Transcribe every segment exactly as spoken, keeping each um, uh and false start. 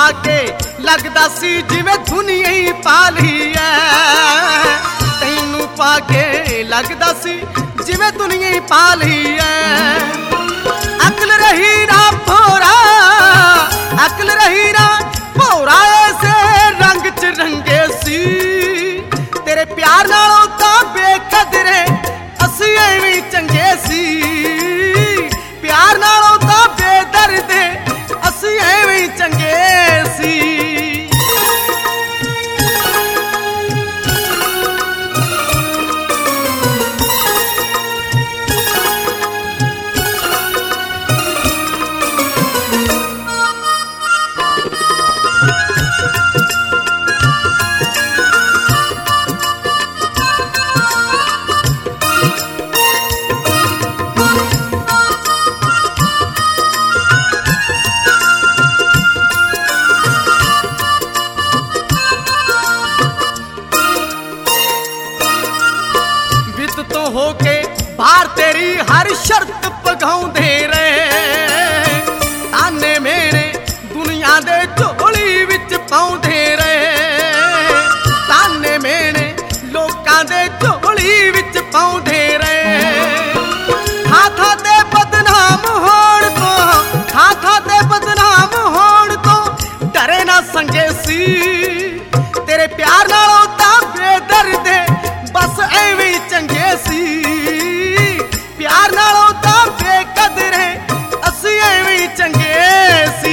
पाके लगदा सी जिवें दुनिया ही पाली है। तैनू पाके लगदा सी जिवें दुनिया ही पाली है। अकल रही ना भोरा, अकल रही ना भोरा, ऐसे रंग च रंगे सी। तेरे प्यार नालों तां बेकदरे असी एवें चंगे सी। प्यार नालों तां बेदर्दे असी एवें चंगे सी। होके बाहर तेरी हर शर्त पगाउंदे रहे। ताने मेरे दुनिया दे झोली विच पाउंदे रहे। ताने मेरे लोकां दे झोली विच पाउंदे रहे। थां थां ते बदनाम होण तो, थां थां ते बदनाम होण तो डरे ना संगे सी। तेरे प्यार नालों तां बेदर्दे बस एवें चंगे सी। प्यार नालों तां बेकदरे असी एवें चंगे सी।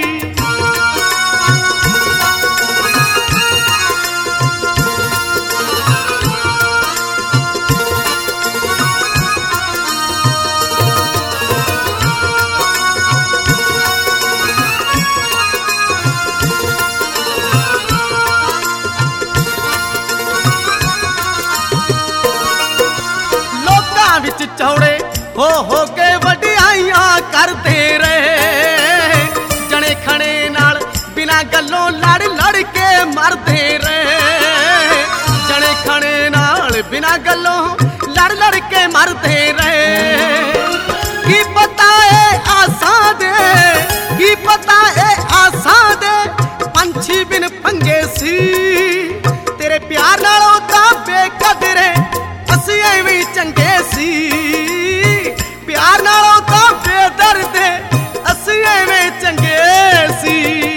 विच चौड़े हो हो के वडियाइयां करते रहे। जने खने नाल बिना गल्लों लड़ लड़ के मरते रहे। जने खने नाल बिना गल्लों लड़ लड़ के मरते रहे। की पता है आसां दे, की पता है आसां दे पंछी बिन पंगे सी। तेरे प्यार नालों तां बेकदरे असी एवें चंगे सी। प्यार नालों तां बेदर्दे असी एवें चंगे सी।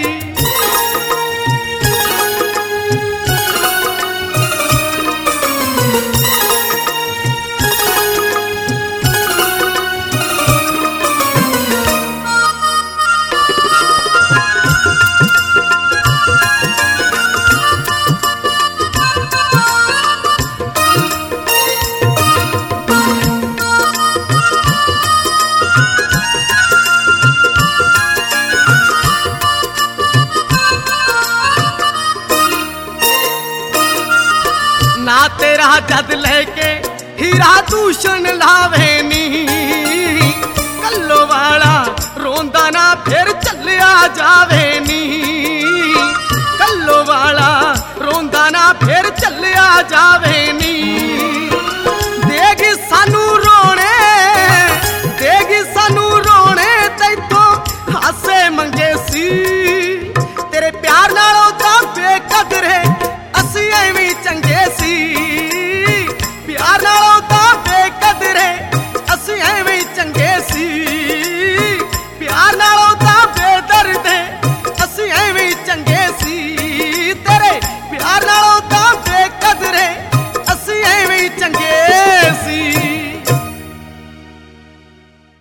ना तेरा जद लेके हीरा दूषण लावे नी। कल्लो वाला रोंदा ना फिर